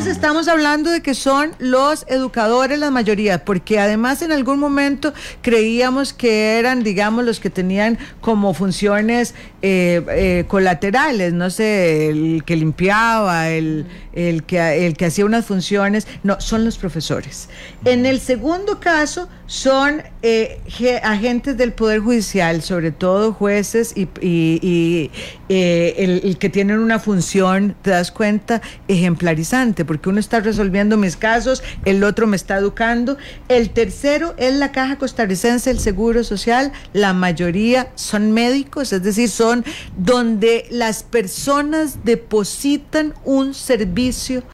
Entonces estamos hablando de que son los educadores la mayoría, porque además en algún momento creíamos que eran, digamos, los que tenían como funciones colaterales, no sé, el que limpiaba, el que hacía unas funciones. No, son los profesores. En el segundo caso son agentes del Poder Judicial, sobre todo jueces y el que tienen una función, te das cuenta, ejemplarizante, porque uno está resolviendo mis casos, el otro me está educando. El tercero es la Caja Costarricense del Seguro Social, la mayoría son médicos, es decir, son donde las personas depositan un servicio